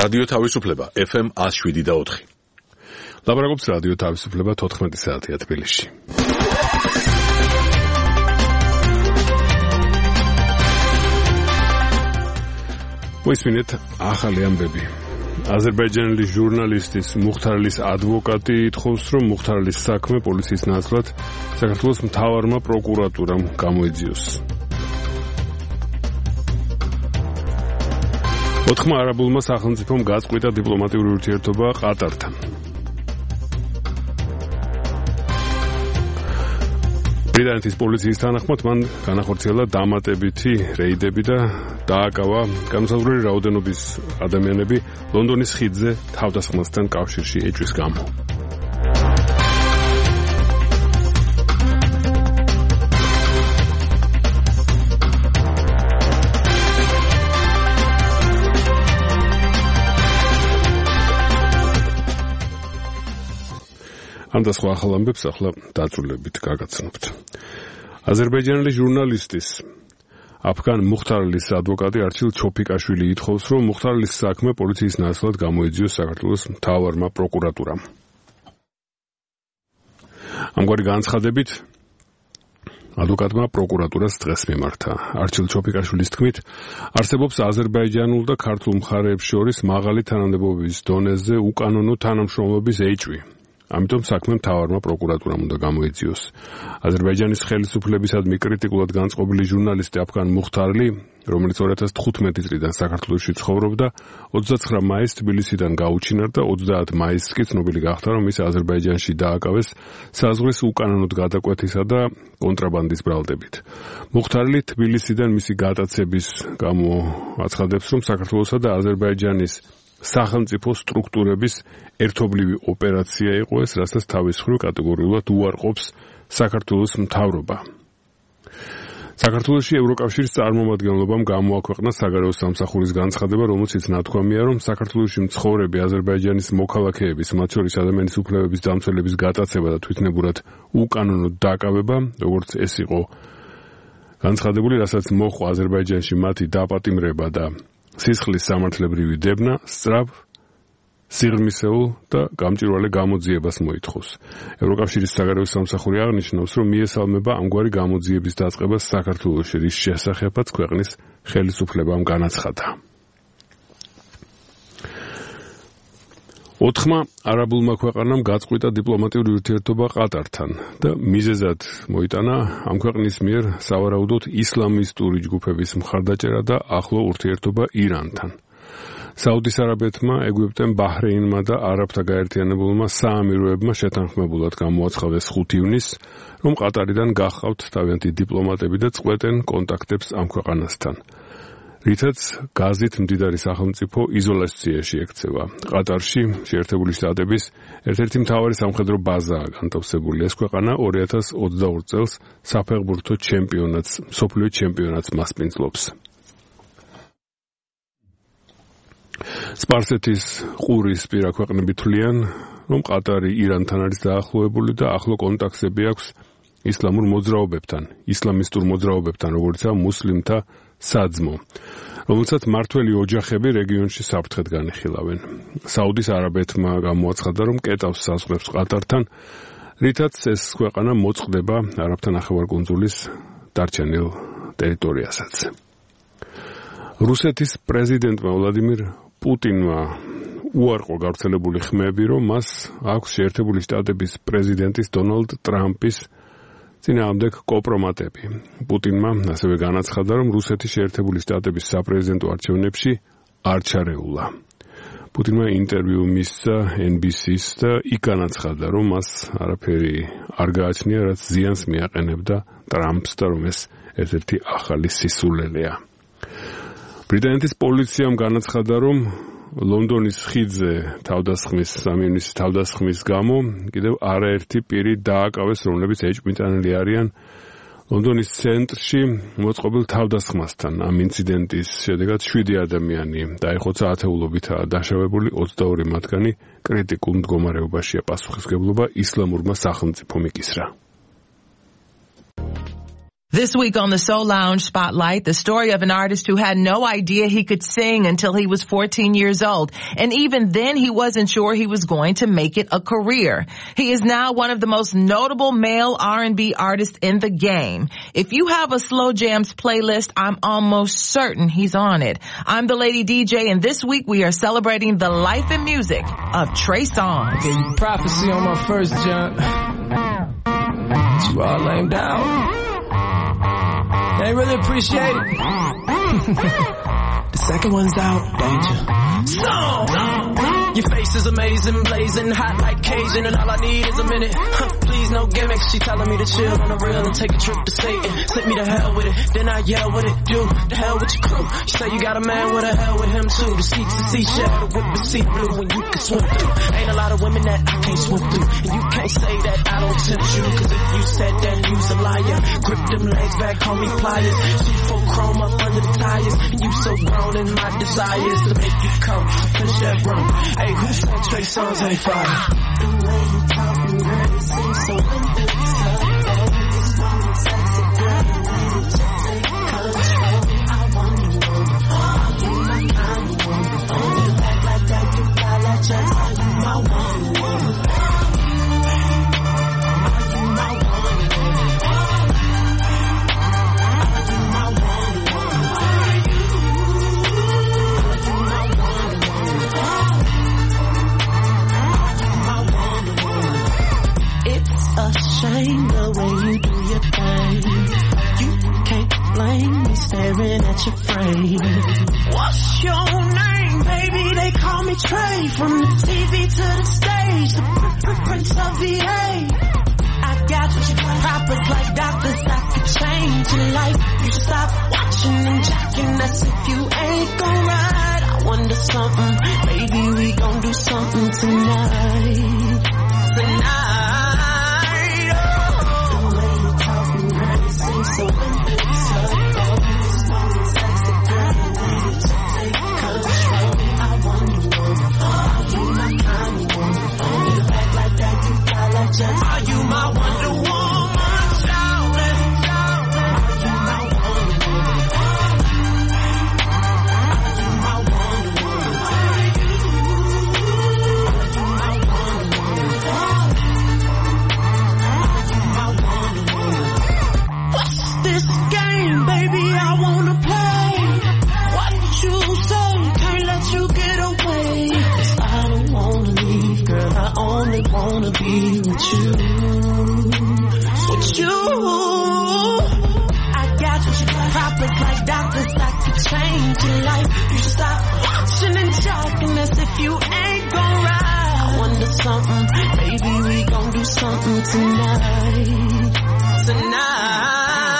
რადიო თავისუფლება FM 107.4. ლაპარაკობს რადიო თავისუფლება 14 საათია თბილისში. მოისმინეთ ახალი ამბები. აზერბაიჯანელი ჟურნალისტის მუხთარლის ადვოკატი ითხოვს, რომ მუხთარლის საქმე პოლიციის ნაცვლად საქართველოს მთავარმა პროკურატურამ გამოიძიოს. ოთხმა არაბულმა სახელმწიფომ გაწყვიტა დიპლომატიური ურთიერთობა ყატართან. ბრიტანეთის პოლიციის თანახმად მან განახორციელა დამატებითი რეიდები და დააკავა განსაზღვრული რაოდენობის ადამიანები ლონდონის ხიდზე თავდასხმასთან კავშირში ეჭვის გამო. ამ და სხვა ახალ ამბებს ახლა დაწვრილებით გაგაცნობთ. აზერბაიჯანელი ჟურნალისტის აფგან მუხთარლის ადვოკატი არჩილ ჩოფიკაშვილი ითხოვს, რომ მუხთარლის საქმე პოლიციის ნაცვლად გამოიძიოს საქართველოს მთავარმა პროკურატურამ. ამგვარი განცხადებით ადვოკატმა პროკურატურას დღეს მიმართა. არჩილ ჩოფიკაშვილის თქმით, არსებობს აზერბაიჯანულ და ქართულ მხარეებს შორის მაღალი თანამდებობის დონეზე უკანონო თანამშრომლობის ეჭვი. ამიტომ საქმე მთავარმა პროკურატურამ უნდა გამოიძიოს. აზერბაიჯანის ხელისუფლებისადმი კრიტიკულად განწყობილი ჟურნალისტი აფგან მუხთარლი, რომელიც 2015 წლიდან საქართველოში ცხოვრობდა, 29 მაისს თბილისიდან გაუჩინარდა და 30 მაისს კი ცნობილი გახდა, რომ ის აზერბაიჯანში დააკავეს საზღვრის უკანონოდ გადაკვეთისა და კონტრაბანდის ბრალდებით. მუხთარლი თბილისიდან მისი გატაცების გამო აცხადებს, რომ საქართველოსა და აზერბაიჯანის სახელმწიფო სტრუქტურების ერთობლივი ოპერაცია იყო ეს, რასაც თავის მხრივ კატეგორიულად უარყოფს საქართველოს მთავრობა. საქართველოში ევროკავშირის წარმომადგენლობამ გამოაქვეყნა საგარეო სამსახურის განცხადება, რომელშიც ნათქვამია, რომ საქართველოში მცხოვრები აზერბაიჯანის მოქალაქეების, მათ შორის ადამიანის უფლებების დამცველების გატაცება და თვითნებურად უკანონოდ დაკავება, როგორც ეს იყო განცხადებული, რასაც მოჰყვა აზერბაიჯანში მათი დაპატიმრება და სისხლის სამართლებრივი დებნა სწრაფ, სიღრმისეულ და გამჭვირვალე გამოძიებას მოითხოვს. ევროკავშირის საგარეო სამსახური აღნიშნავს, რომ მიესალმება ამგვარი გამოძიების დაწყებას საქართველოში, რის შესახებაც ქვეყნის ხელისუფლებამ განაცხადა. ოთხმა არაბულმა ქვეყანამ გაწყვიტა დიპლომატიური ურთიერთობა ყატართან და მიზეზად მოიტანა ამ ქვეყნის მიერ სავარაუდოდ ისლამისტური ჯგუფების მხარდაჭერა და ახლო ურთიერთობა ირანთან. საუდის არაბეთმა, ეგვიპტემ, ბაჰრეინმა და არაბთა გაერთიანებულმა საამიროებმა შეთანხმებულად გამოაცხადეს 5 ივნისს, რომ ყატარიდან გახავთ თავიანთი დიპლომატები და წყვეტენ კონტაქტებს ამ ქვეყანასთან. რითაც გაზით მდიდარი სახელმწიფო იზოლაციაში ექცევა. ყატარში შეერთებული შტატების ერთ-ერთი მთავარი სამხედრო ბაზაა განთავსებული. ეს ქვეყანა 2022 წელს საფეხბურთო ჩემპიონატს, მსოფლიო ჩემპიონატს მასპინძლობს. სპარსეთის ყურის პირა ქვეყნები თვლიან, რომ ყატარი ირანთან არის დაახლოებული და ახლო კონტაქტები აქვს ისლამურ მოძრაობებთან, ისლამისტურ მოძრაობებთან, როგორიცაა მუსლიმთა საძმო, რომელსაც მართველი ოჯახები რეგიონში საფრთხედ განიხილავენ. საუდის არაბეთმა გამოაცხადა, რომ კეტავს საზღვრებს ყატართან, რითაც ეს ქვეყანა მოწყდება არაბთა ნახევარკუნძულის დარჩენილ ტერიტორიასაც. რუსეთის პრეზიდენტმა ვლადიმირ პუტინმა უარყო გავრცელებული ხმები, რომ მას აქვს შეერთებული შტატების პრეზიდენტის დონალდ ტრამპის წინააღმდეგ კომპრომატები. პუტინმა ასევე განაცხადა, რომ რუსეთის შეერთებული შტატების საპრეზიდენტო არჩევნებში არ ჩარეულა. პუტინმა ინტერვიუ მისცა NBC-ს და იქ განაცხადა, რომ მას არაფერი არ გააჩნია, რაც ზიანს მიაყენებდა ტრამპს და რომ ეს ერთ-ერთი ახალი სისულელეა. ბრიტანეთის პოლიციამ განაცხადა, რომ ლონდონის ხიდზე თავდასხმის გამო კიდევ არაერთი პირი დააკავეს, რომლებიც ეჭვმიტანილი არიან ლონდონის ცენტრში მოწყობილ თავდასხმასთან. ამ ინციდენტის შედეგად 7 ადამიანი დაიხოცა, ათეულობითაა დაშავებული, 22 მათგანი კრიტიკულ მდგომარეობაშია. პასუხისმგებლობა ისლამურმა სახელმწიფომ იკისრა. This week on the Soul Lounge Spotlight, the story of an artist who had no idea he could sing until he was 14 years old. And even then, he wasn't sure he was going to make it a career. He is now one of the most notable male R&B artists in the game. If you have a Slow Jams playlist, I'm almost certain he's on it. I'm the Lady DJ, and this week we are celebrating the life and music of Trey Songz. Gave you prophecy on my first jump. You all lamed out. They really appreciate it. The second one's out, danger. Your face is amazing, blazing, hot like Cajun, and all I need is a minute. Please, no gimmicks. She telling me to chill on the real and take a trip to Satan. Send me to hell with it, then I yell with it. Do the hell with your crew. She say you got a man with a hell with him too. The seats the seashell, the whip is sea blue, and you can swim through. Ain't a lot of women that I can't swim through, and you can't say that I don't tempt you. Cause if you said that, you's a liar. Grip them legs back, call me pliers. C4 chrome up under the tires, and you so grown in my desires to make you come. Finish that run. Hey, who said Trey Songz ain't fire? The way you talk and girl, you seem so empty. This moment, sexy girl, you need to just take control. I want you over. Are you my kind of woman? You act like that, you fly like just. Are you my one woman? Are you my one woman? Are you my one woman? Are you my one woman? It's a shame the way you do your thing. You can't blame me staring at your frame. What's your name, baby? They call me Trey. From the TV to the stage, the Prince of VA. I got you proppers like doctors that could change your life. You stop watching and jacking us if you ain't gon' ride. I wonder something, baby, we gon' do something tonight. So when it's all sexy girl, you need to take control. I want you over. Are you my kind of woman? You act like that, you fly like just. Are you my Wonder Woman? Shout it, shout it. Are you my Wonder Woman? Are you my Wonder Woman? Are you my Wonder Woman? Are you my Wonder Woman? What's this game, baby? I wanna play. What you say? Can't let you get away. 'Cause I don't wanna leave, girl. I only wanna be with you. With you. I got you proppers like doctors that could change your life. You should stop watching and jocking us if you ain't gon' ride. I wonder something, baby, we gon' do something tonight. Tonight.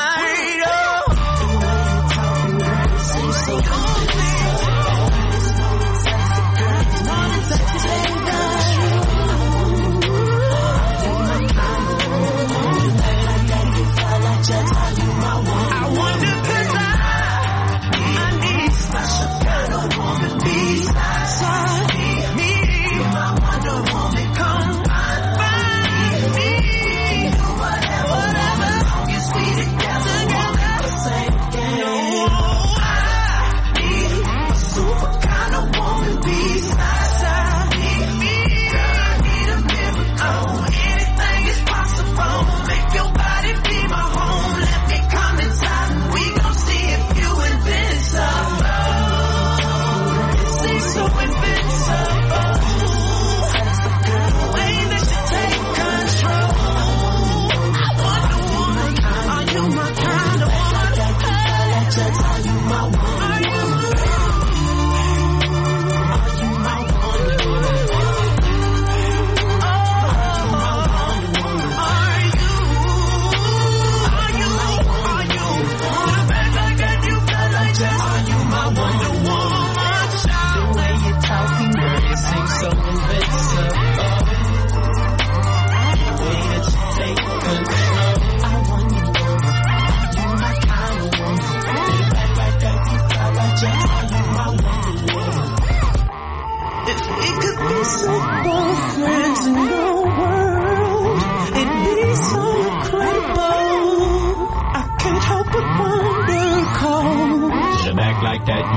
I wonder 'cause I need special kind of woman beside me. You're my Wonder Woman, come find me.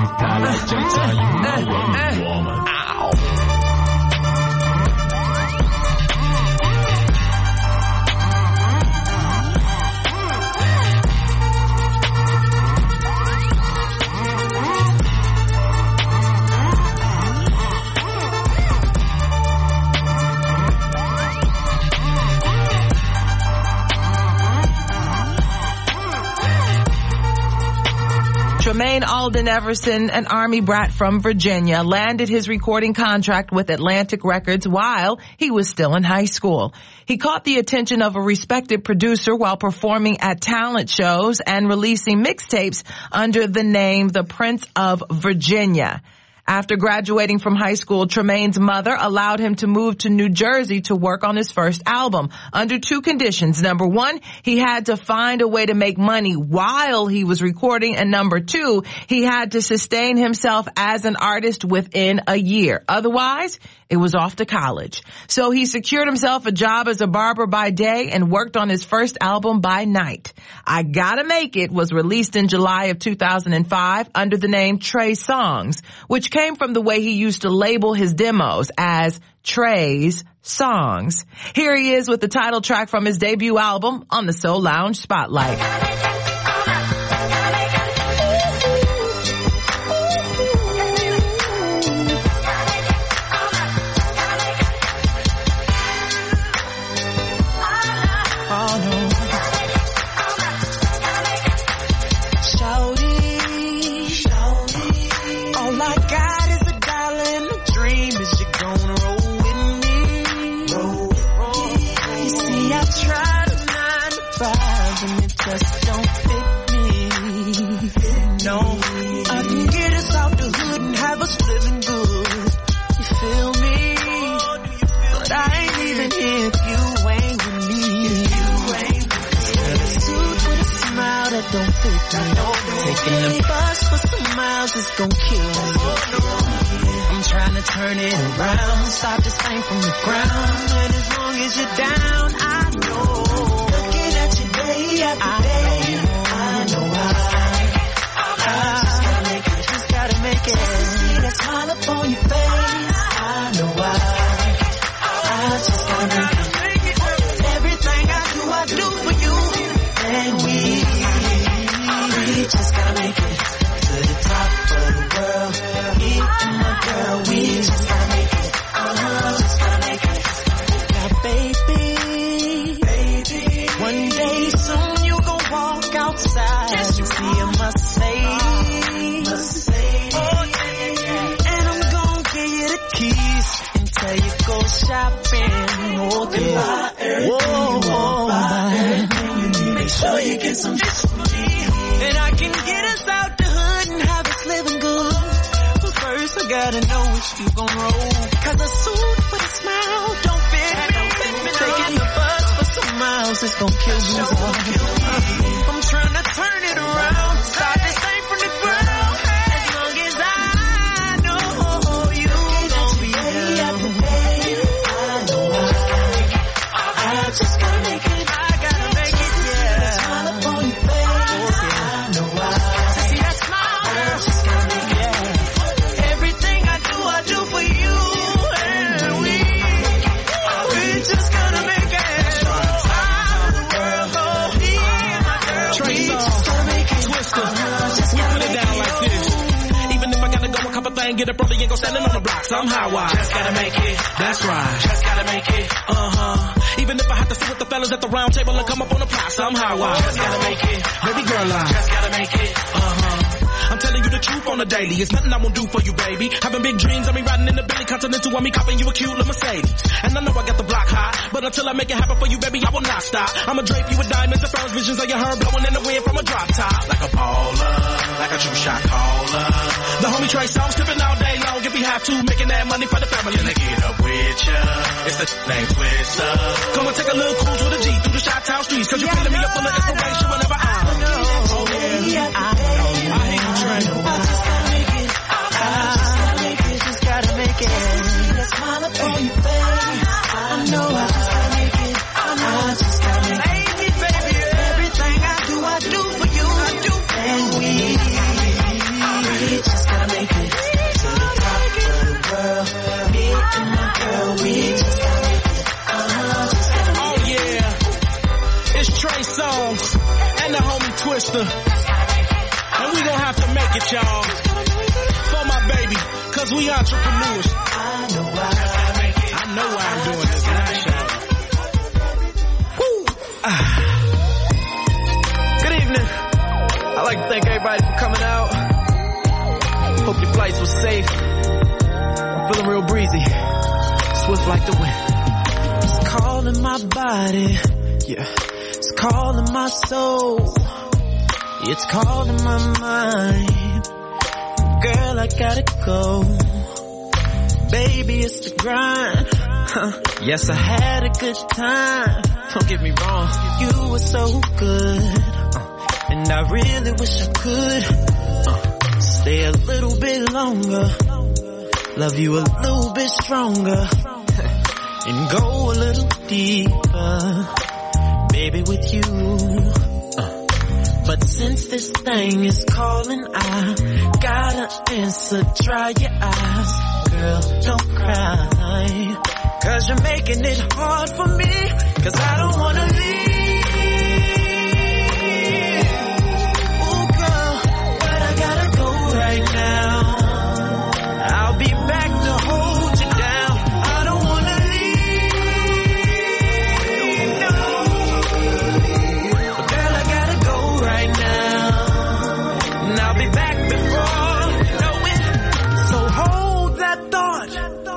Fly like Jetta, you my Wonder Woman. Ow. Tremaine Alden Everson, an Army brat from Virginia, landed his recording contract with Atlantic Records while he was still in high school. He caught the attention of a respected producer while performing at talent shows and releasing mixtapes under the name The Prince of Virginia. After graduating from high school, Tremaine's mother allowed him to move to New Jersey to work on his first album under two conditions. Number one, he had to find a way to make money while he was recording. And number two, he had to sustain himself as an artist within a year. Otherwise, it was off to college. So he secured himself a job as a barber by day and worked on his first album by night. I Gotta Make It was released in July of 2005 under the name Trey Songs, which came from the way he used to label his demos as Trey's Songs. Here he is with the title track from his debut album on the Soul Lounge Spotlight. Taking the bus for some miles is gon' kill me. I'm trying to turn it around, stop this thing from the ground. And as long as you're down, I know. Looking at you day after day, I know I just gotta make it, just gotta make it. Just to see that smile up on your face, I know I just gotta make it. Everything I do for you. And we just gotta make it to the top of the world. Me and my girl, we just gotta make it. Just gotta make it. Now baby, one day soon you gon' walk outside and see a Mercedes. Oh yeah. And I'm gon' give you the keys and tell you go shopping. Oh yeah. Whoa, make sure you get some and I can get us out the hood and have us living good. But first I gotta know what you gon' roll. Cause a suit with a smile don't fit me. Taking the bus for some miles is gon' kill me. I'm trying to turn it around, start this thing from the ground. As long as I know you gon' be down. I know I just gotta make it. Get up early and go standing on the block somehow. I just gotta make it. That's right. Just gotta make it. Even if I have to sit with the fellas at the round table and come up on the block somehow. I just gotta make it. Baby girl, I just gotta make it. I'm telling you the truth on the daily. It's nothing I won't do for you, baby. Having big dreams, I be riding in the Billy Continental, I me copping you a cute little Mercedes. And I know I got the block hot, but until I make it happen for you, baby, I will not stop. I'ma drape you with diamonds and pearls, visions of your hair blowing in the wind from a drop top. Like a baller, like a true shot caller. The homie Trey Songz tipping all day long if we have to, making that money for the family. Can I get up with ya? It's the name Twister. Come and take a little cruise with a G through the Chi-Town streets, cause you're filling me up full of inspiration whenever I know. Oh yeah, I hate you, Trey. I just gotta make it. Just gotta make it. See that smile up on your face. I know I just gotta make it. I just gotta make it, baby. Everything I do for you. And we just gotta and the homie Twister. And we gon' have to make it, y'all. For my baby, cause we entrepreneurs. I know why I'm doing this now, y'all. Good evening. I'd like to thank everybody for coming out. Hope your flights were safe. I'm feeling real breezy. Swift like the wind. It's calling my body. Yeah. It's calling my soul. It's calling my mind. Girl, I gotta go. Baby, it's the grind. Yes, I had a good time. Don't get me wrong, you were so good. And I really wish I could stay a little bit longer. Love you a little bit stronger. And go a little deeper. Baby, with you. But since this thing is calling, I gotta answer. Dry your eyes, girl, don't cry. Cause you're making it hard for me. Cause I don't wanna leave. Oh girl, but I gotta go right now. I'll be back to hold you down. I don't wanna leave. No. But girl, I gotta go right now. And I'll be back before you know it. So hold that thought.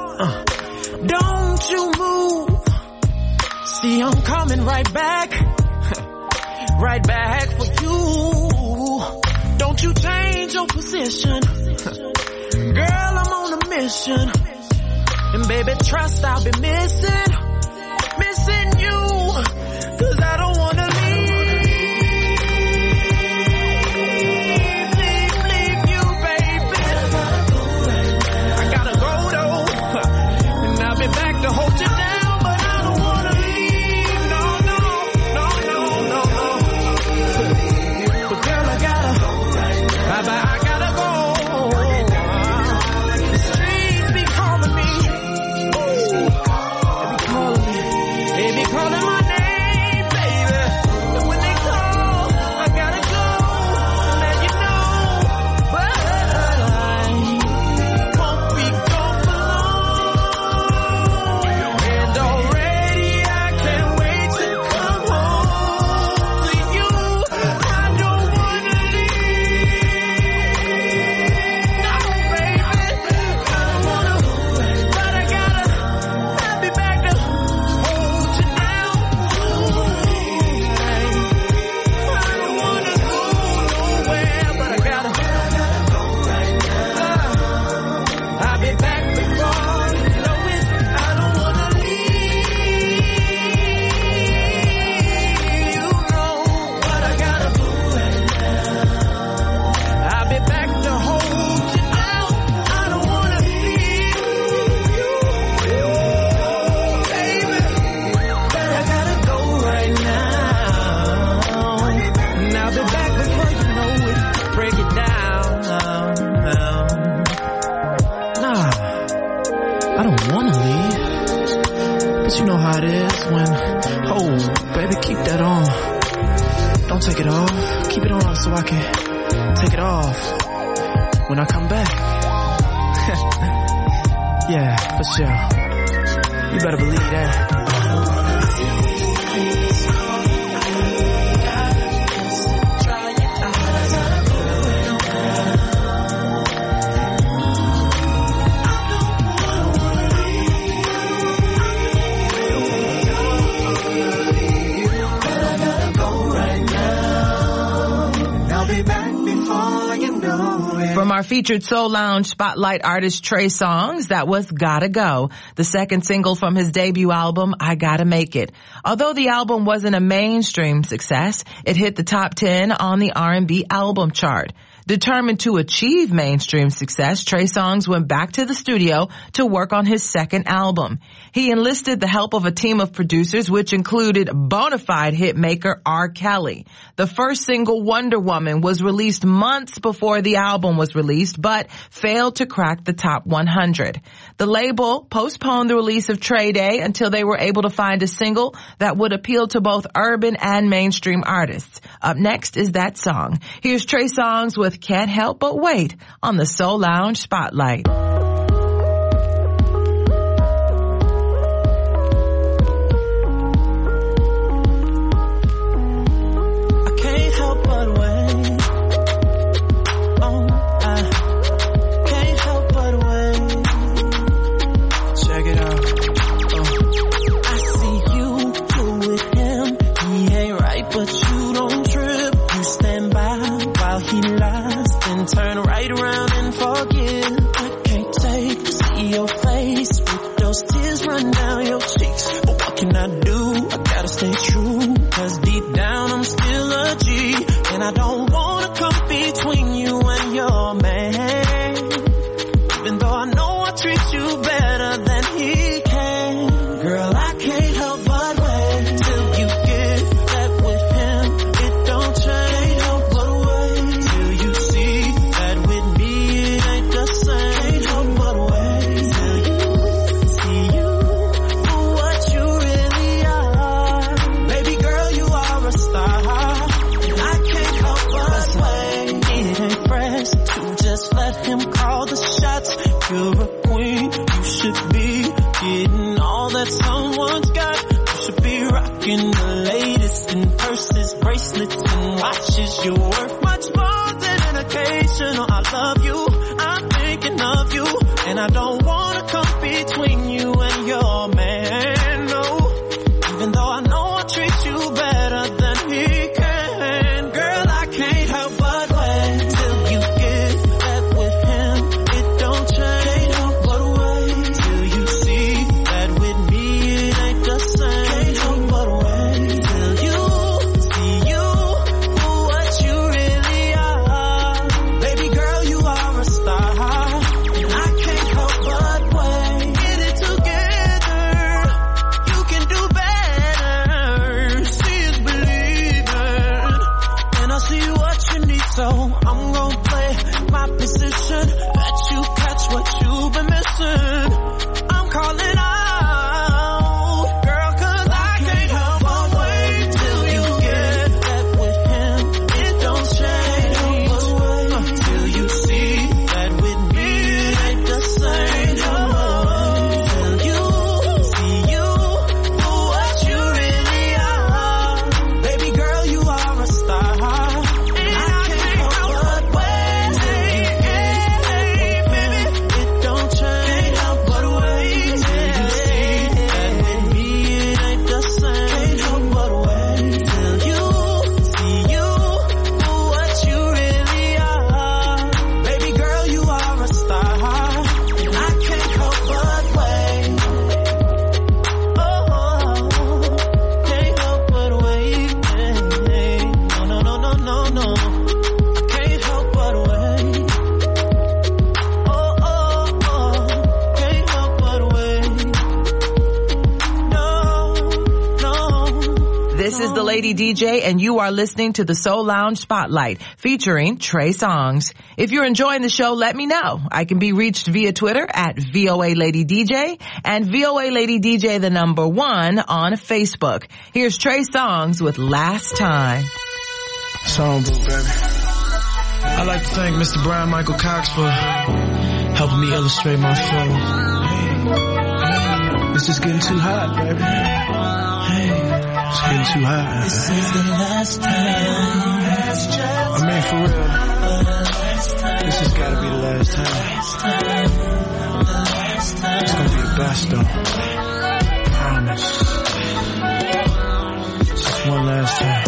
Don't you move. See, I'm coming right back. Right back for you. Don't you change your position. Girl, I'm on a mission. And baby, trust I'll be missing you. Cause I don't wanna leave you, baby. I gotta go though. And I'll be back to hold you down. But I don't wanna leave, no. But girl, I gotta, bye-bye, I gotta go. The streets be calling me. They be calling my name, baby. And when they call, I gotta go. Let you know. But I won't be gone for long. And already I can't wait to come home to you. I don't wanna leave. No, baby. I don't wanna, but I gotta. I'll be back to hold you down. I don't wanna go nowhere, but I gotta go right now. I'll be back before you know it. I don't wanna leave, you know, but I gotta go right now. I'll be back to hold you down. I don't wanna leave you, baby, but I gotta go right now. And I'll be back before you know it. Break it down. Nah, I don't wanna leave. But you know how it is when, oh, baby, keep that on. Don't take it off. Keep it on so I can take it off when I come back. Yeah, for sure. You better believe that. From our featured Soul Lounge Spotlight artist Trey Songz, that was Gotta Go, the second single from his debut album, I Gotta Make It. Although the album wasn't a mainstream success, it hit the top 10 on the R&B album chart. Determined to achieve mainstream success, Trey Songz went back to the studio to work on his second album. He enlisted the help of a team of producers, which included bona fide hitmaker R. Kelly. The first single, Wonder Woman, was released months before the album was released, but failed to crack the top 100. The label postponed the release of Trey Day until they were able to find a single that would appeal to both urban and mainstream artists. Up next is that song. Here's Trey Songz with Can't Help But Wait on the Soul Lounge Spotlight. Turn right around and forgive. I can't take to see your face with those tears run down your cheeks. But what can I do? I gotta stay true, 'cause deep down I'm still a G. And I don't wanna come between you and your man, even though I know I treat you better than he can. Girl, I can't help but wait till you get that with him. It don't change. Can't help but wait till you see that with me it ain't the same. Can't help but wait till you see you for what you really are. Baby girl, you are a star, and I can't help but wait. It ain't fresh to just let him call the shots. You're a queen, you should be getting all that someone's got. You should be rocking the latest in purses, bracelets, and watches. You're worth much more than an occasional I love you. I'm thinking of you, and I don't wanna come between you and your man, no. Even though I know I treat you better than he can. Girl, I can't help but wait till you get that with him. It don't change. Can't help but wait till you see that with me it ain't the same. Can't help but wait till you see you for what you really are. Baby girl, you are a star, and I can't help but wait. Get it together, you can do better. See is believing, and I see what you need, so I'm gonna play my position. Let you catch what you've been missing. I'm calling out, girl, 'cause I can't help but wait till you get that with him. It don't change. Till you see that with me it ain't the same. Till you see you for what you really are. Baby girl, you are a star, and I can't help but wait till you get that with him. It don't change. Can't help but wait till you see that with me it ain't the same. Can't help but wait till you see you for what you really are. Baby girl, you are a star, and I can't help but wait. Oh, can't help but wait. No, no, no, no, no, no. I can't help but wait. Can't help but wait. No, no. This is the Lady DJ, and you are listening to the Soul Lounge Spotlight featuring Trey Songz. If you're enjoying the show, let me know. I can be reached via Twitter at VOA Lady DJ and VOA Lady DJ the number 1 on Facebook. Here's Trey Songz with Last Time. Songbook, baby. I'd like to thank Mr. Brian Michael Cox for helping me illustrate my flow. It's just getting too hot, baby. It's getting too hot. This is the last time. I mean, for real. This has got to be the last time. It's going to be the best, though. Promise. Just one last time.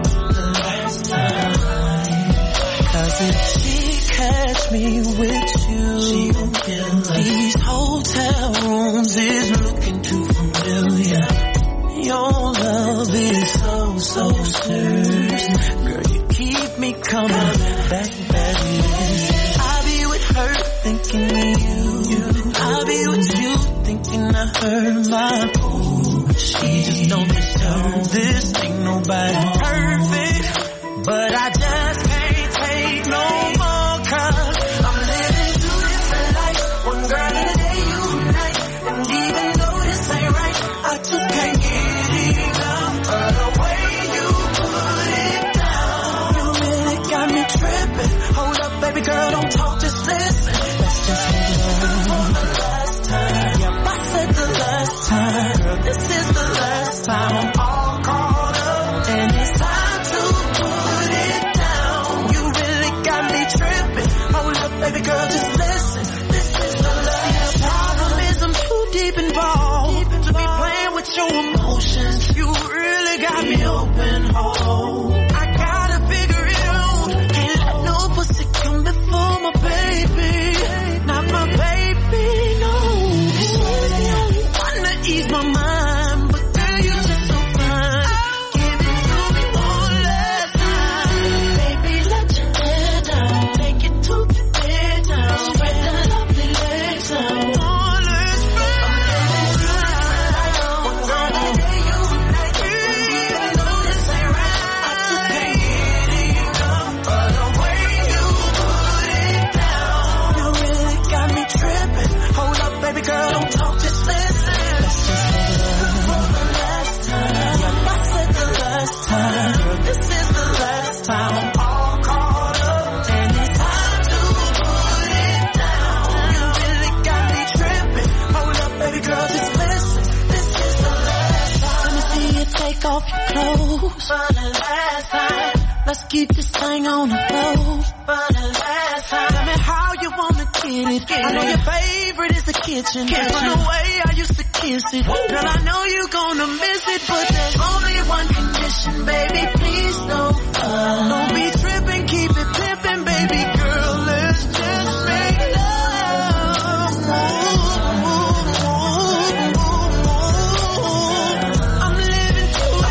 'Cause if she catch me with you, these hotel rooms is looking too familiar. Your love is so serious. Girl, you keep me coming back, baby. time. I'm all caught up, and it's time to put it down. You really got me tripping. Hold up, baby girl, just listen. This is the last time. Let me see you take off your clothes for the last time. Let's keep this thing on the floor for the last time. Tell me how you wanna get it. I know your favorite is the kitchen. But the way I used to kiss it, girl, I know you gonna miss it, but there's only one condition, baby. Please don't be tripping, keep it pimping, baby girl. Let's just make love. I'm living to it.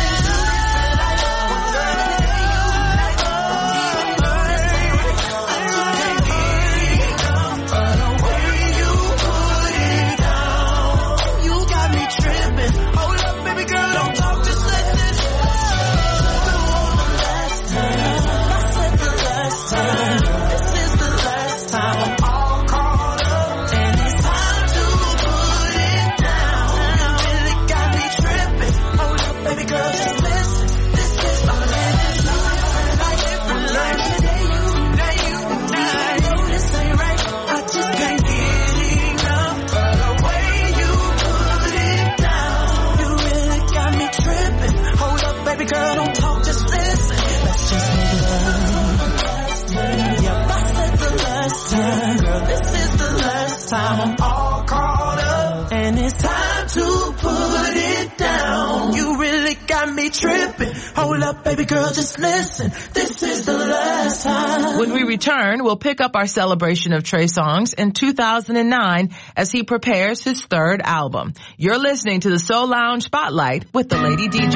I'm all caught up, and it's time to put it down. You really got me tripping. Hold up, baby girl, just listen. This is the last time. When we return, we'll pick up our celebration of Trey Songz in 2009 as he prepares his third album. You're listening to the Soul Lounge Spotlight with the Lady DJ.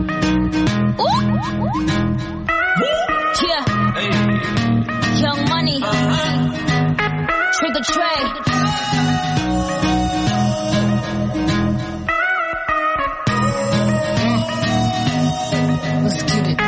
Yeah. Hey. Young Money. Trigger Trey. Let's get it.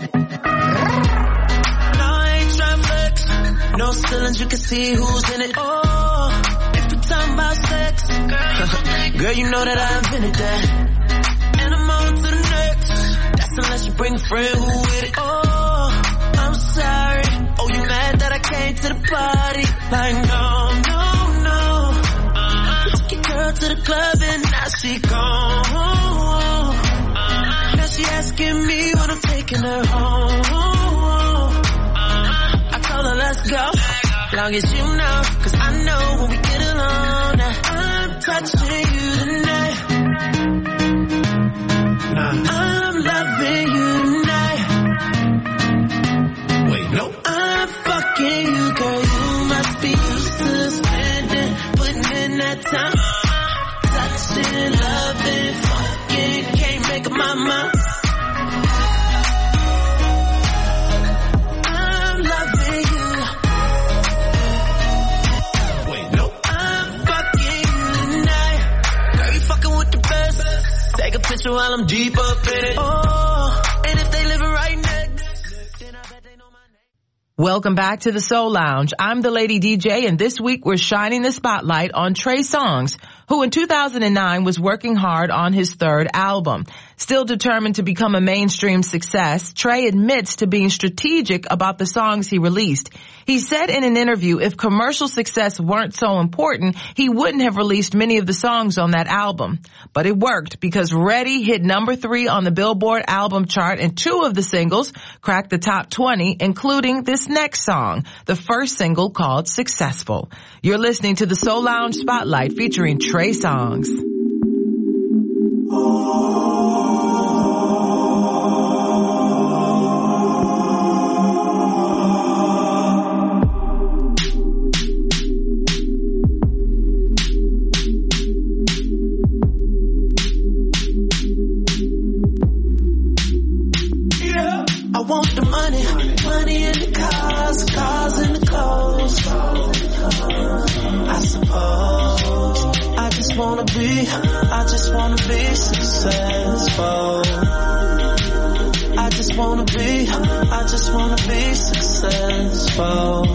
No, I ain't trying to flex. No ceilings, you can see who's in it. Oh, if we're talking about sex, girl, you know that I invented that. And I'm on to the next. That's unless you bring a friend who with it. Oh, I'm sorry. Oh, you mad that I came to the party? Like, no. Took your girl to the club and now she gone. Now she asking me when I'm taking her home. I told her let's go, long as you know, cause I know when we get alone, I'm touching you tonight. I'm loving you tonight. Wait, no. I'm fucking you, girl. You must be used to spending, putting in that time. Touching, loving, fucking, can't make up my mind. I'm loving you. Wait, no. I'm fucking you tonight. Girl, you fucking with the best. Take a picture while I'm deep up in it. Oh, and if they living right next, then I bet they know my name. Welcome back to the Soul Lounge. I'm the Lady DJ, and this week we're shining the spotlight on Trey Songz, who in 2009 was working hard on his third album. Still determined to become a mainstream success, Trey admits to being strategic about the songs he released. He said in an interview if commercial success weren't so important, he wouldn't have released many of the songs on that album. But it worked because Ready hit number 3 on the Billboard album chart, and 2 of the singles cracked the top 20, including this next song, the first single called Successful. You're listening to the Soul Lounge Spotlight featuring Trey Songz. I want the money, money in the cars, cars in the clothes. I suppose I just wanna be successful. I just wanna be successful.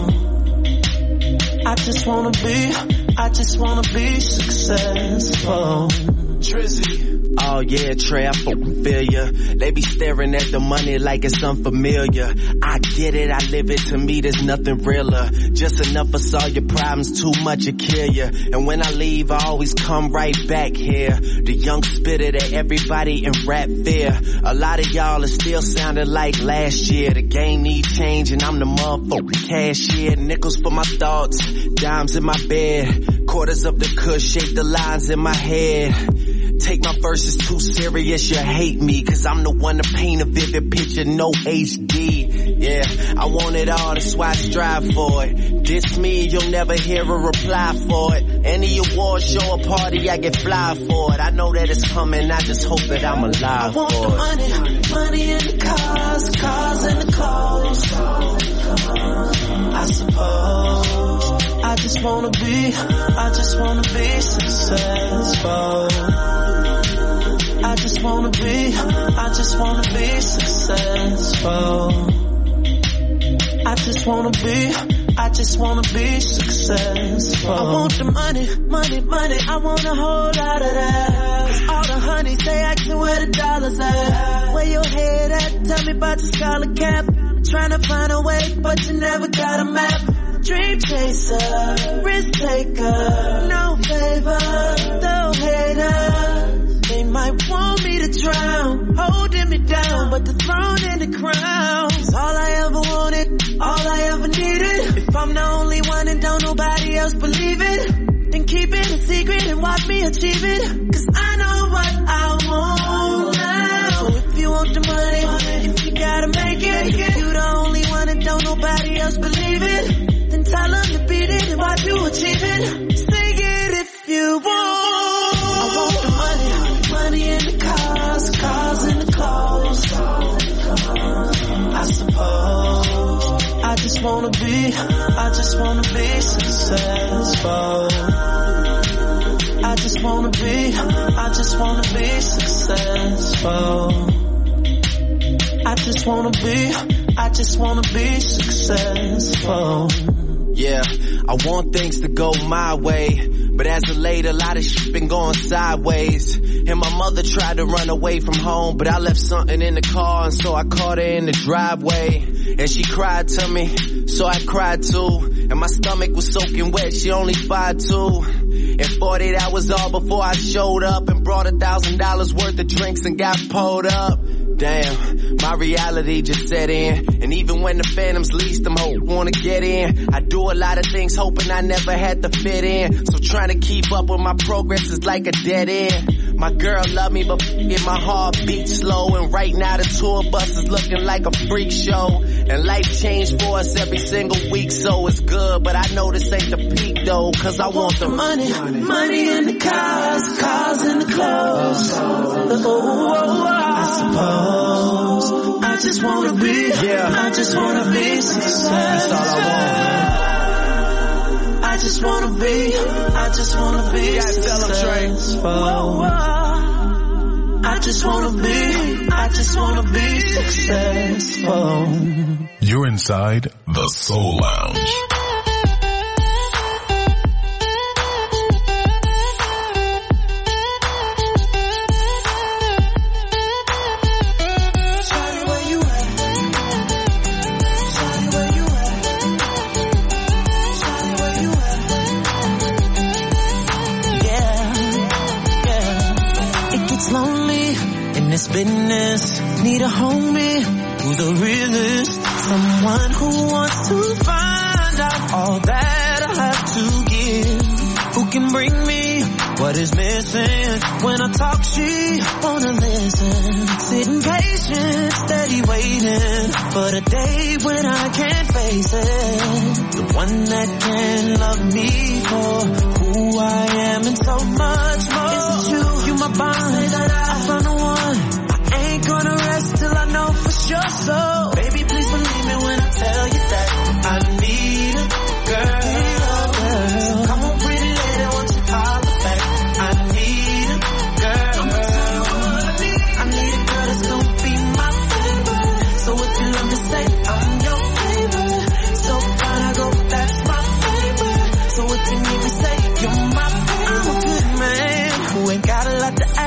I just wanna be successful. Trizzy. Oh yeah, Trey, I feel ya. They be staring at the money like it's unfamiliar. I get it, I live it, to me there's nothing realer. Just enough of all your problems, too much to kill ya. And when I leave, I always come right back here. The young spitter that everybody in rap fear. A lot of y'all are still sounding like last year. The game need change and I'm the motherfucking cashier. Nickels for my thoughts, dimes in my bed. Quarters of the kush, shape the lines in my head. Take my verses too serious, you hate me. Cause I'm the one to paint a vivid picture, no HD. Yeah, I want it all, that's why I strive for it. Diss me, you'll never hear a reply for it. Any award show or party, I get fly for it. I know that it's coming, I just hope that I'm alive for it. I want the money in the cars, cars in the clothes. I suppose I just wanna be successful. I just wanna be successful. I just wanna be successful. I want the money, I want a whole lot of that. All the honeys, they asking where the dollars at. Where your head at? Tell me about the scholar cap. Trying to find a way, but you never got a map. Dream chaser, risk taker, no favor, no hater. They might want me to drown, holding me down, but the throne and the crown is all I ever wanted, all I ever needed. If I'm the only one and don't nobody else believe it, then keep it a secret and watch me achieve it. Cause I know what I want now. So if you want the money, if you gotta make it, if you the only one and don't nobody else believe it, then tell them to beat it and watch you achieve it. Sing it if you want. I want the money in the cars, cars in the clothes. I suppose I just wanna be successful. I just wanna be successful. I just wanna be successful. Yeah, I want things to go my way, but as of late, a lot of shit been going sideways. And my mother tried to run away from home, but I left something in the car, and so I caught her in the driveway. And she cried to me, so I cried too. And my stomach was soaking wet, she only 5'2". And 48 hours all before I showed up and brought $1,000 worth of drinks and got pulled up. Damn, my reality just set in. And even when the phantoms least, them hope wanna get in. I do a lot of things hoping I never had to fit in. So trying to keep up with my progress is like a dead end. My girl love me, but my heart beats slow. And right now the tour bus is looking like a freak show. And life changed for us every single week, so it's good. But I know this ain't the peak though, cause I want the money in the cars, cars in the clothes. I suppose I just wanna be successful. That's all I want. I just wanna be successful. I just wanna be successful. You're inside the Soul Lounge. This business, need a homie who's the realest, someone who wants to find out all that I have to give, who can bring me what is missing. When I talk, she wanna listen, sitting patient, steady waiting for the day when I can't face it, the one that can love me for who I am and so much more. It's you my bond, I found the one. I ain't gonna rest till I know for sure. So baby, please believe me when I tell you that I need a girl. So come on, pretty lady, won't you holler back? I need a girl. I'm gonna tell you what I need. I need a girl that's gonna be my favorite. So if you love me, say I'm your favorite. So fine, I go, that's my favorite. So if you need me, say you're my favorite. I'm a good man who ain't got a lot to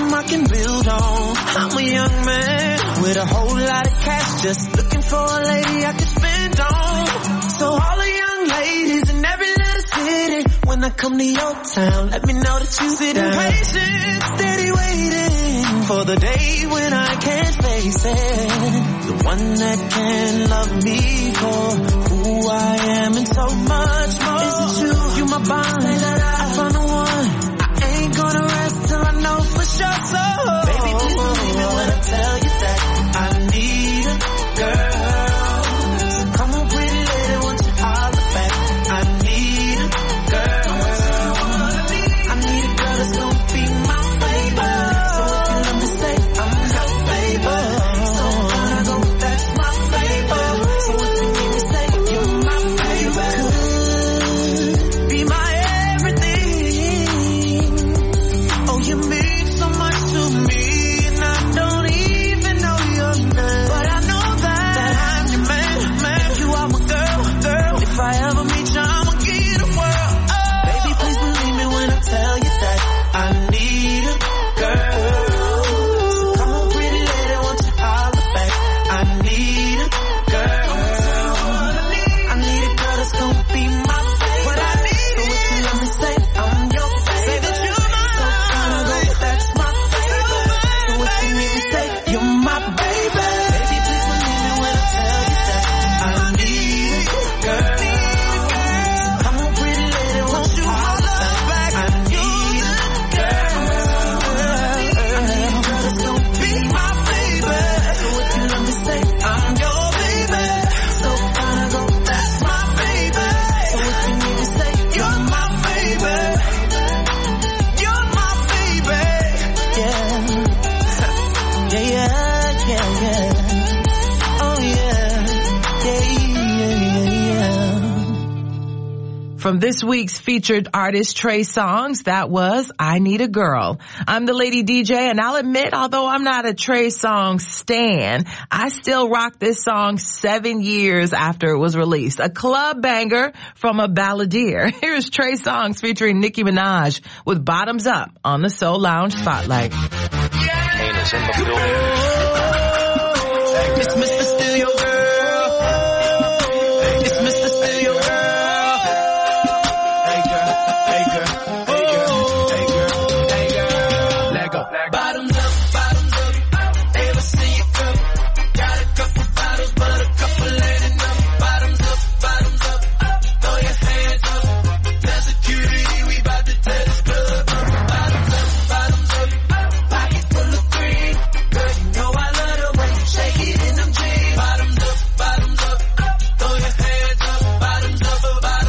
something I can build on. I'm a young man with a whole lot of cash, just looking for a lady I can spend on. So all the young ladies in every little city, when I come to your town, let me know that you sit down. Patient, steady waiting for the day when I can't face it. The one that can love me for who I am and so much more. Is it you? You my bond. I found the one. I ain't gonna rest till I know for sure. So baby, please believe me when I tell you that I need a girl. So come on, pretty lady, won't you holler back? I need a girl. I need a girl that's gonna be my baby. So if you let me say I'm your baby, so gonna go, that's my baby. So if you need me say you're my baby, could be my everything. Oh, you mean so much to me, and I don't even know your name, but I know that I'm your man. You are my girl. If I ever meet you, I'ma give you the world. Oh, baby, please believe me when I tell you that I need a girl. So come on, pretty lady, won't you holler back? I need a girl. I need a girl that's gonna be my baby. What I need. So if you let me say I'm your baby, say that you're mine. So gonna go, that's my baby. So if you need me say you're my baby. Baby, please believe me when I tell you that I need a girl. So come on, pretty lady, won't you holler back? I need a girl. I need a girl that's gonna be my baby. So if you let me say I'm your baby, so gonna go, that's my baby. So if you need me say you're my baby, you're my baby. Yeah. Oh yeah. From this week's featured artist Trey Songz, that was I Need a Girl. I'm the Lady DJ, and I'll admit, although I'm not a Trey Songz stan, I still rock this song 7 years after it was released. A club banger from a balladeer. Here's Trey Songz featuring Nicki Minaj with Bottoms Up on the Soul Lounge Spotlight. It's Mr. Steal Your Girl. It's Mr. Steal Your Girl. Hey girl. Let go. Bottoms up. Ever see you go? Got a couple bottles, but a couple ain't enough. Bottoms up. Throw your hands up. Tell security we about to tear this club up. Bottoms up. Pocket full of green. Girl, you know I love the way you shake it in them jeans. Bottoms up. Throw your hands up. Bottoms up.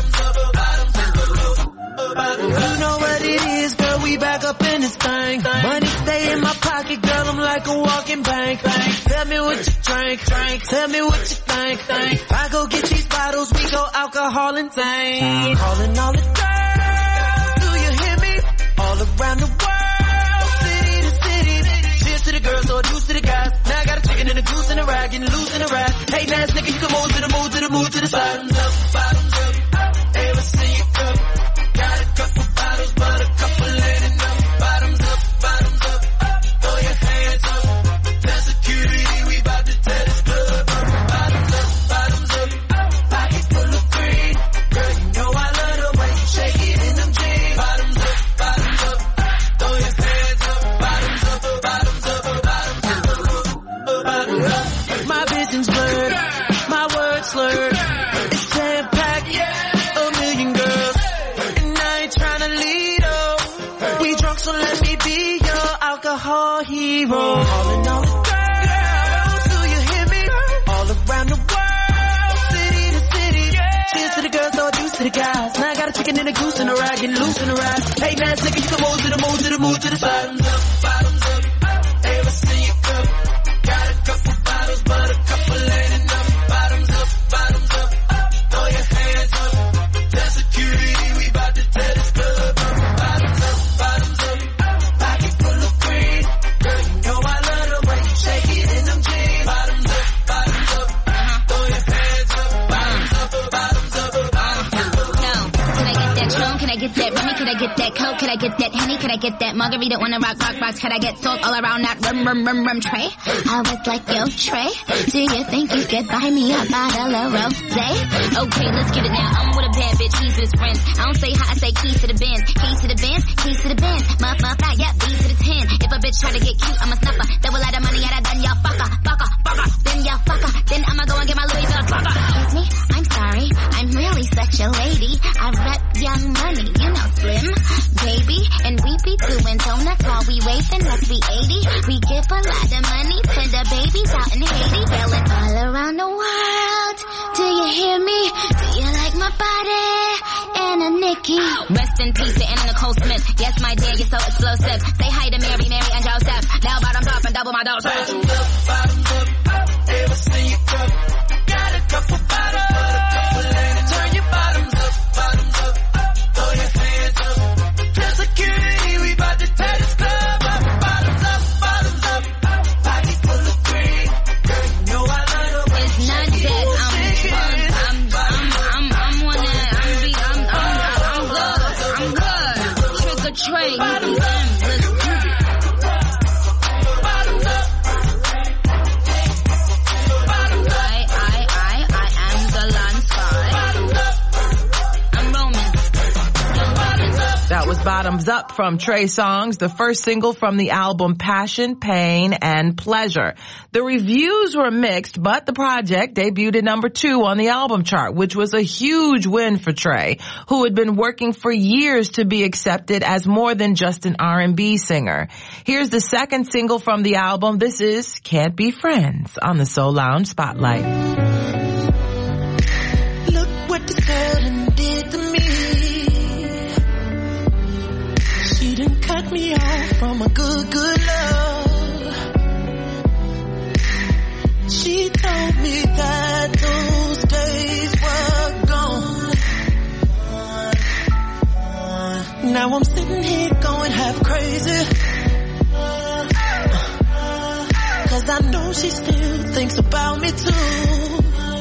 You know what it is, girl, we back up in this thing. Money stay in my pocket, girl, I'm like a walking bank. Tell me what you drink. Tell me what you think. I go get these bottles, we go alcohol and thing. Calling all the girls, do you hear me? All around the world, city to city. Cheers to the girls, or deuce to the guys. Now I got a chicken and a goose and a rag, getting loose in a rag. Hey, ass nigga, you can move to the side. Bottoms up. Ever see you go? Got a couple bottles, but a couple ain't enough. Bottoms up. Throw your hands up. Tell security we about to tear this club up. Bottoms up. Pocket full of green. Girl, you know I love the way you shake it in them jeans. Bottoms up. Throw your hands up. Bottoms up. My vision's blurred. My words slurred. It's jam-packed. A million girls. And I ain't tryna lead up. We drunk, so let me be your alcohol hero. Calling all the girls, do you hear me? All around the world, city to city. Cheers to the girls, so deuce to the guys. Now I got a chicken and a goose and a rag, getting loose in a rag. Hey, ass nigga, you can move to the side. Bottoms up. Ever see you go? Got a couple bottles, but a couple ain't enough. Bottoms up. Throw your hands up. Tell security we about to tear this club up. Bottoms up. Pocket full of green. Girl, you know I love the way you shake it in them jeans. Bottoms up. Throw your hands up. Bottoms up. Now, can I get that drum? Can I get that Remy? Can Could I get that Coke? Could I get that Henny? Could I get that margarita on the rocks? Could I get salt all around that rum tray? I was like, yo, Trey, do you think you could buy me a bottle of rosé? Okay, let's get it now. I'm with a bad bitch, he's his friends. I don't say hi, I say keys to the Benz. Keys to the Benz, keys to the Benz. Muff, yeah, B to the 10. If a bitch try to get cute, I'm a snuffer. Double out of money, out of done, y'all fucker. Then y'all fucker. Then I'ma go and get my Louis Vuitton fucker. Excuse me, I'm sorry, I'm really such a lady. I rep Young Money, you know Slim, baby. And we be doing donuts while we waving like we 80. We give a lot of money to the babies out in Haiti. Yelling all around the world, do you hear me? Do you like my body? And a Nikki. Rest in peace to Anna Nicole Smith. Yes, my dear, you're so explosive. Say hi to Mary, and Joseph. Now bottoms up and double my dose. Bottoms up, ever seen you cup? Got a couple bottles, turn your bottoms up, throw your hands up. Tell security, we about to tear this club up. Bottoms up, pocket full of green. Girl, you know I love the way it's not that I'm good. Trick or treat, let's do it. That was Bottoms Up from Trey Songz, the first single from the album Passion, Pain, and Pleasure. The reviews were mixed, but the project debuted at number 2 on the album chart, which was a huge win for Trey, who had been working for years to be accepted as more than just an R&B singer. Here's the second single from the album. This is Can't Be Friends on the Soul Lounge Spotlight. Look what the girl done did to me. She done cut me off from a good love. She told me that those days were gone. Now I'm sitting here going half crazy. 'Cause I know she still thinks about me too.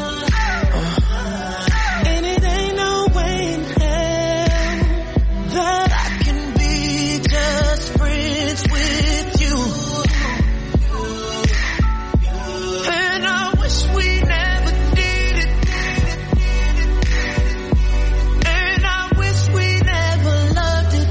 And it ain't no way in hell that I can be just friends with you. And I wish we never did it. And I wish we never loved it.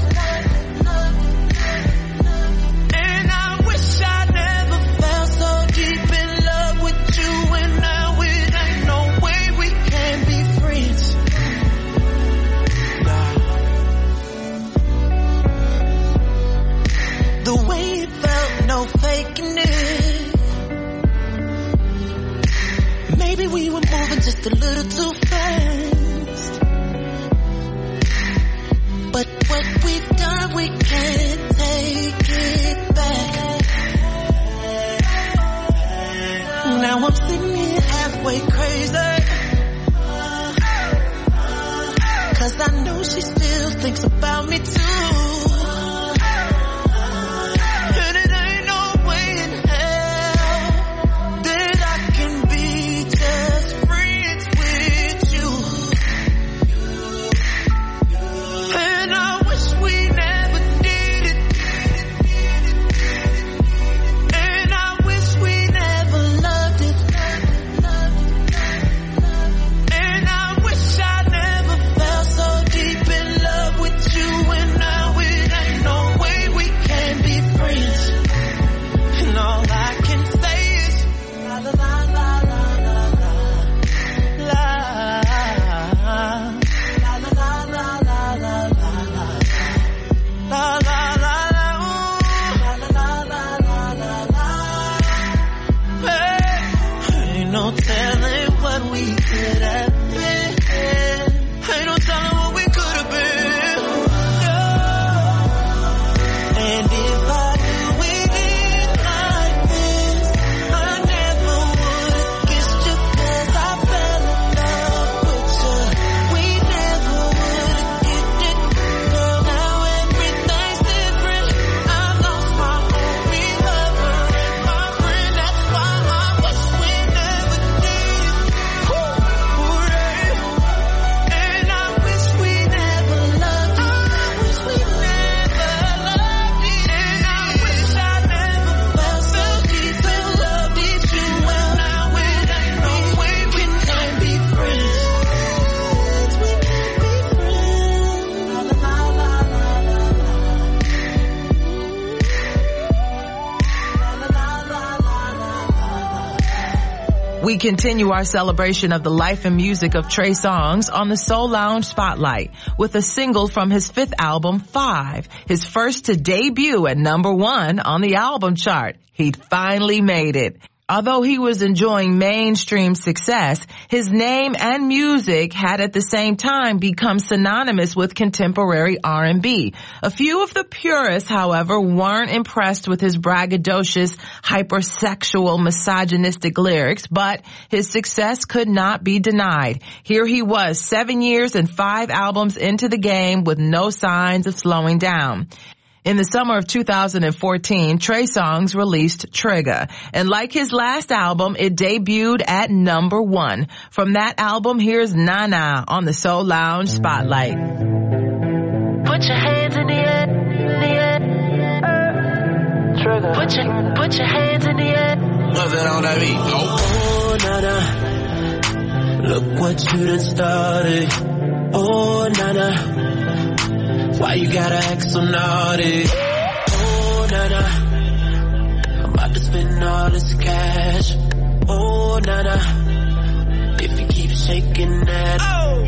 And I wish I never felt so deep in love with you. And now it ain't no way we can be friends. The way it felt, no faking it. Maybe we were moving just a little too fast. But what we've done, we can't take it back. Now I'm sitting here halfway crazy. 'Cause I know she still thinks about me too. And it ain't no way in hell that I can be just friends with you. And I wish we never did it. And I wish we never loved it. And I wish I never felt so deep in love with you. And now it continue our celebration of the life and music of Trey Songz on the Soul Lounge Spotlight with a single from his 5th album, 5, his first to debut at number 1 on the album chart. He'd finally made it. Although he was enjoying mainstream success, his name and music had at the same time become synonymous with contemporary R&B. A few of the purists, however, weren't impressed with his braggadocious, hypersexual, misogynistic lyrics, but his success could not be denied. Here he was, 7 years and 5 albums into the game with no signs of slowing down. In the summer of 2014, Trey Songz released Trigger. And like his last album, it debuted at number 1. From that album, here's Nana on the Soul Lounge Spotlight. Put your hands in the air, Trigger. Put your hands in the air. What's that on that beat? Oh, Nana, look what you done started. Oh, Nana, why you gotta act so naughty? Oh, Nana, I'm about to spend all this cash. Oh, Nana, if you keep shaking that. Oh,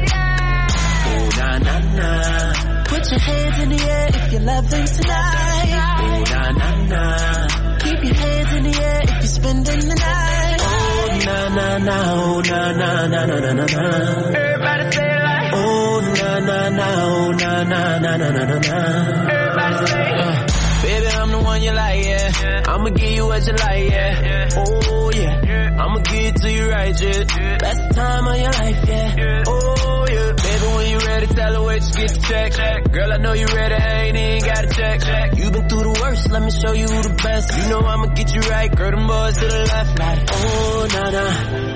na, na, na. Put your hands in the air if you're loving tonight. Oh, na, na, na. Keep your hands in the air if you're spending the night. Oh, na, na, na. Oh, na, na, na, na, na, na, na. Everybody say it like. Oh, na, na, na. Oh, na, na, na, na, na, na, na. Everybody say it. Baby, I'm the one you like, yeah. I'ma give you what you like, yeah. Oh, yeah. I'ma give it to you right, yeah. Best time of your life, yeah. Oh, yeah. Baby, when you ready, tell her where you get the check. Girl, I know you ready, I ain't even gotta check. You been through the worst, let me show you who the best. You know I'ma get you right, girl, them boys to the left, like. Oh, Nana,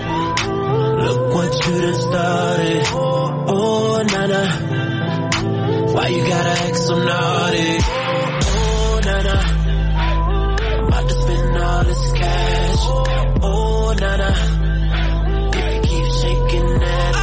look what you done started. Oh, Nana, why you gotta act so naughty? Oh, Nana, I'm about to spend all this cash. Oh, Nana, if you keep shaking that.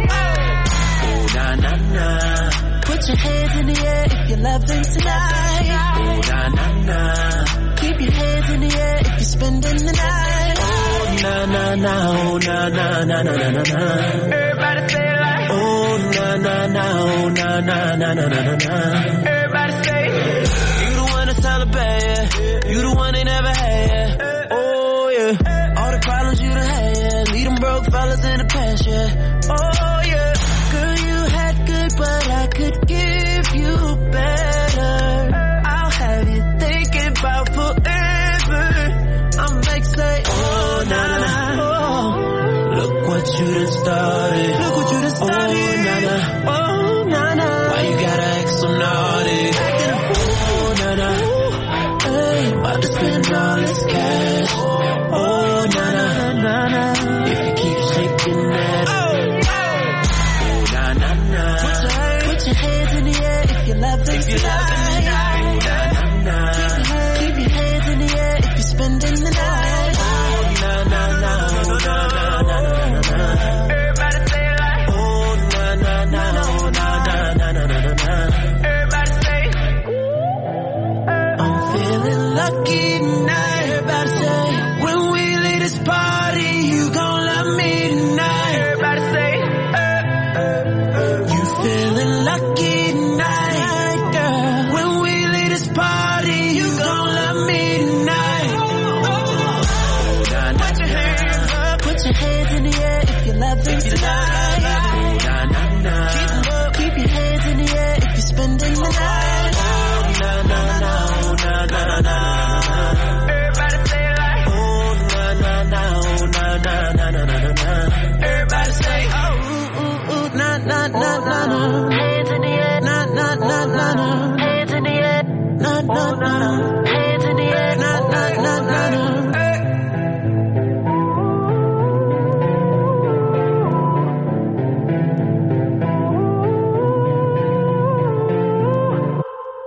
Oh, na, na, na. Put your hands in the air if you're loving tonight. Oh, na, na, na. Keep your hands in the air if you're spending the night. Oh, na, na, na. Oh, na, na, na, na, na, na, na. Everybody say it like. Oh, na, na, na. Oh, na, na, na, na, na, na, na. Everybody say it. You the one that's Taliban, yeah. You the one they never had, yeah. Oh, yeah. All the problems you done had, yeah. Leave them broke fellas in the past, yeah. Oh, yeah. Girl, you had good, but I could give you better. I'll have you thinking about forever. I'm like, say, oh, Nana, oh. Look what you done started. Look what you done started. Oh, Nana, oh, Nana. Why you gotta act so naughty? Oh, Nana, hey, about to spend all this cash. Oh, Nana, Nana, if you keep shaking that. Put your hands in the air if you're loving tonight. Keep your hands in the air if you're spending the night. Oh, na, na, na. Oh, na, na, na, na, na, na. Everybody say it like. Oh, na, na, na. Oh, na, na, na, na, na, na. Everybody say it. I'm feeling lucky tonight. Everybody say, when we leave this party, you gon' love me tonight. Everybody say, feeling lucky tonight, girl. When we leave this party, you gon' love me tonight. Put your hands up, put your hands in the air if you're loving tonight. Keep your hands in the air if you're spending the night. Na na na, na na na. Everybody say it like. Oh na na na, oh na na na na na na. Everybody say, oh na na na na na. Hands in the air, na na na na na. Hands in the air, na na na. Hands in the air, na na na na na.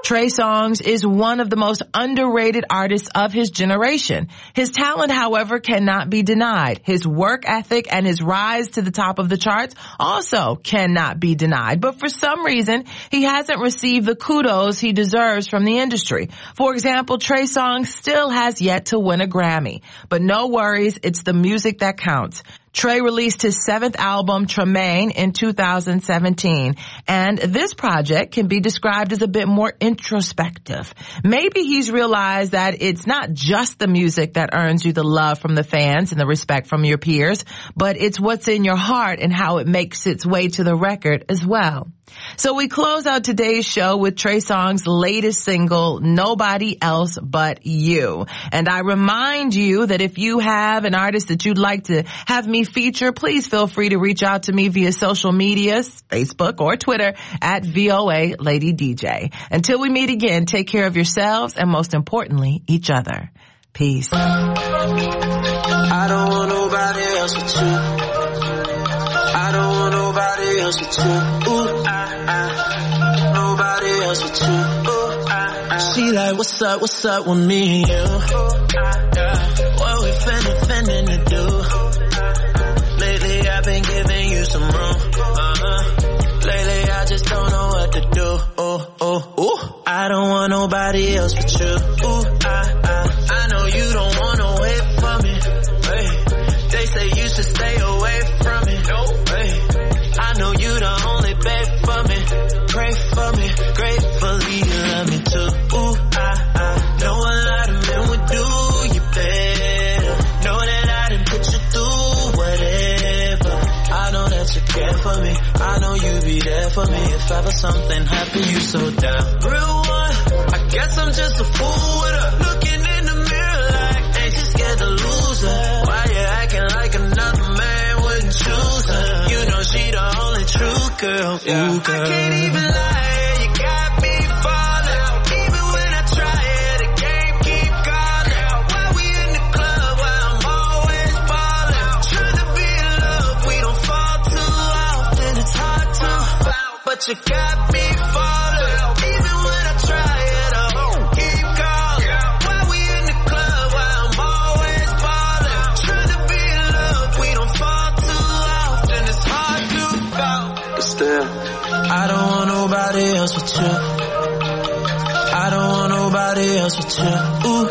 Trey Songz is one of the most underrated artists of his generation. His talent, however, cannot be denied. His work ethic and his rise to the top of the charts also cannot be denied. But for some reason, he hasn't received the kudos he deserves from the industry. For example, Trey Songz still has yet to win a Grammy. But no worries, it's the music that counts. Trey released his 7th album, Tremaine, in 2017, and this project can be described as a bit more introspective. Maybe he's realized that it's not just the music that earns you the love from the fans and the respect from your peers, but it's what's in your heart and how it makes its way to the record as well. So we close out today's show with Trey Songz' latest single, Nobody Else But You. And I remind you that if you have an artist that you'd like to have me feature, please feel free to reach out to me via social media, Facebook or Twitter at VOA Lady DJ. Until we meet again, take care of yourselves and most importantly, each other. Peace. I don't want nobody else but you. I don't want nobody else but you. Ooh, nobody else but you. Ooh, She like, what's up with me and you? What we finna to do? Lately I've been giving you some room. Lately I just don't know what to do. Ooh, I don't want nobody else but you. Ooh, I know you don't wanna wait for me. Hey, they say you should stay away from me. Hey, I know you the only babe for me. Pray for me, gratefully you love me too. Ooh, know a lot of men would do you better. Know that I done put you through whatever. I know that you care for me. I know you be there for me. If ever something happened, you so down. Real one, I guess I'm just a fool with her. Looking in the mirror like, ain't she scared to lose her? Why you acting like another man wouldn't choose her? You know she the only true girl. Ooh, girl. I can't even lie, you got me falling. Even when I try it, the game keep calling. Why we in the club where I'm always balling? Trying to be in love, we don't fall too often. It's hard to, but you got me falling. Even when I try it, I won't keep calling. Why we in the club where I'm always balling? Trying to be in love, we don't fall too often. It's hard to fall. But still, I don't want nobody else but you. I don't want nobody else but you. Ooh,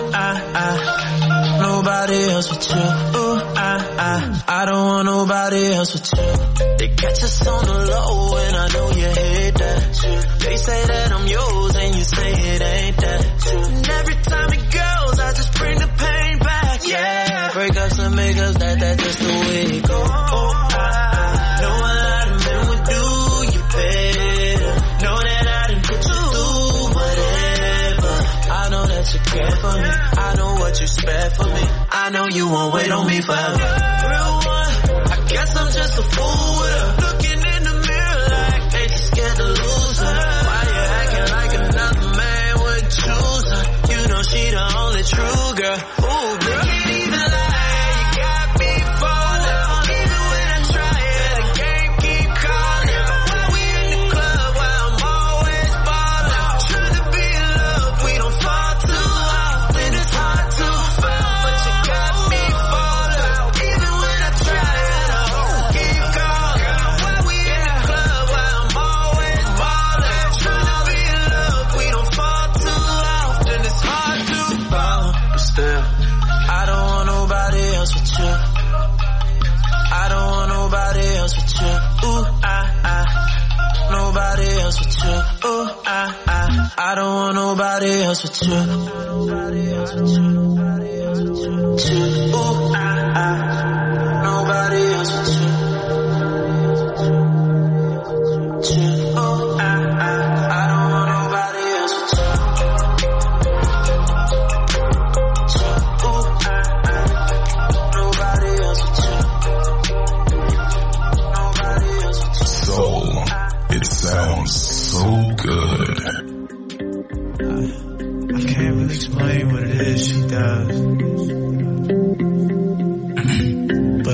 nobody else but you. Ooh, I don't want nobody else but you. They catch us on the low and I know you hate that. They say that I'm yours and you say it ain't that. And every time it goes, I just bring the pain back. Yeah, breakups and makeups, that's just the way it goes. Oh, know a lot of men would do you better. Know that I done put you through whatever. I know that you care for me. I know what you spare for me. I know you won't wait on me forever. Real one, I guess I'm just a fool with her. Looking in the mirror like, ain't you scared to lose her? Why you acting like another man would choose her? You know she the only true girl. Ooh, girl. I can't even lie, you got me falling. Even when I try it, the game keep calling. Why we in the club where I'm always balling? Trying to be in love, we don't fall too often. It's hard to fall, but you got me falling. Even when I try it, I won't keep calling. Why we in the club where I'm always balling? Trying to be in love, we don't fall too often. It's hard to fall, but still, I don't want nobody else but you. I don't want nobody else but you. Ooh, nobody else but you. Ooh, I don't want nobody else but you. Nobody else but you. Ooh, nobody else but you. Ooh, I don't want nobody else but you. Ooh, nobody else but you. Nobody else but you. Soul. It sounds so good. I can't really explain what it is she does. But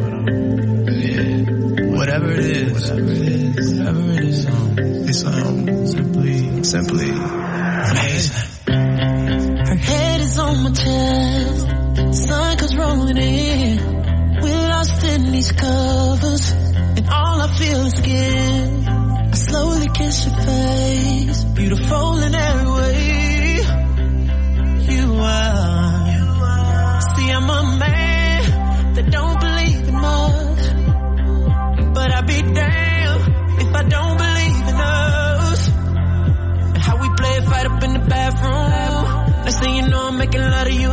yeah, whatever it is, it's simply Her head is on my chest, sun comes rolling in. We're lost in these covers, and all I feel is skin. I slowly kiss your face, beautiful in every way. You are. See, I'm a man that don't believe in much, but I'd be damned if I don't believe in us. And how we play a fight up in the bathroom. Next thing you know, I'm making love to you.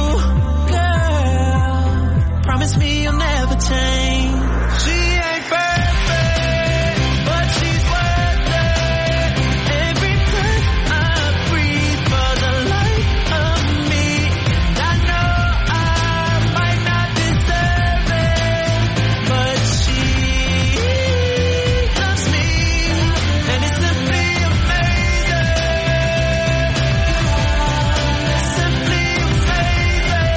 Girl, promise me you'll never change. She ain't perfect, but she's worth it. Every breath I breathe for the life of me. And I know I might not deserve it, but she loves me, and it's simply amazing. Simply amazing.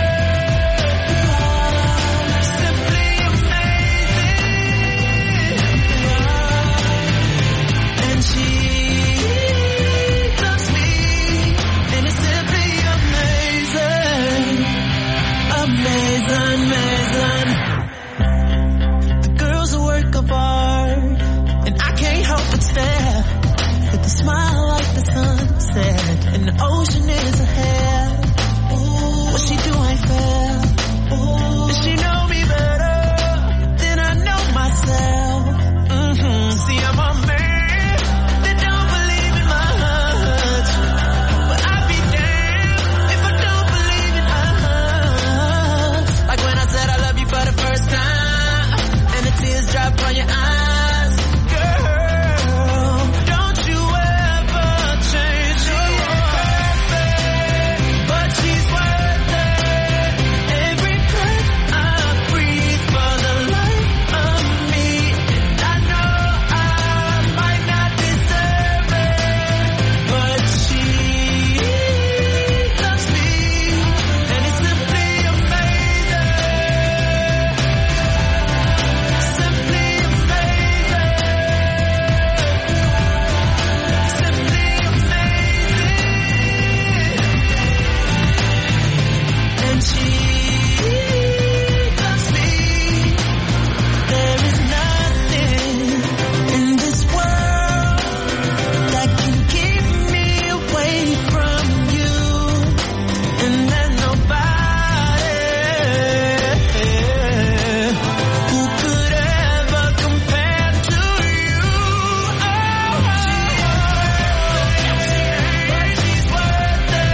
Simply amazing. And she loves me, and it's simply amazing. Amazing, amazing. The girl's a work of art, and I can't help but stare. With a smile like the sunset, and the ocean is ahead. What she do ain't fair. Does she know me better than I know myself? See, I'm a man that don't believe in much, but I'd be damned if I don't believe in us. Like when I said I love you for the first time, and the tears drop on your eyes. Girl, don't you ever change. She ain't perfect, but she's worth it. Every breath I breathe for the life of me. And I know I might not deserve it, but she loves me, and it's simply amazing. Simply amazing. Simply amazing. And she loves me. There is nothing in this world that can keep me away from you, and there's nobody who could ever compare to you. She's worth it.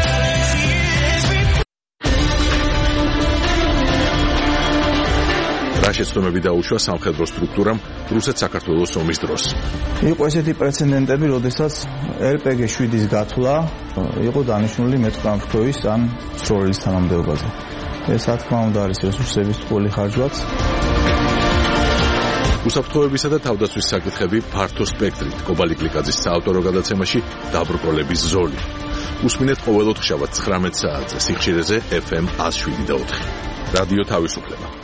რა შეცდომები დაუშვა სამხედრო სტრუქტურამ რუსეთ-საქართველოს ომის დროს. იყო ესეთი პრეცედენტები, როდესაც RPG 7-ის გათვლა იყო დანიშნული მეტყამფრთოის ან სროლის თანამდებობაზე. ეს რა თქმა უნდა არის რესურსების ტყუილი ხარჯვაც. უსაფრთხოებისა და თავდაცვის საკითხები ფართო სპექტრით. კობალი კლიკაძის საავტორო გადაცემაში დაბრკოლების ზოლი. უსმინეთ ყოველ ოთხშაბათს 19 საათზე სიხშირეზე FM 107.4. რადიო თავისუფლება.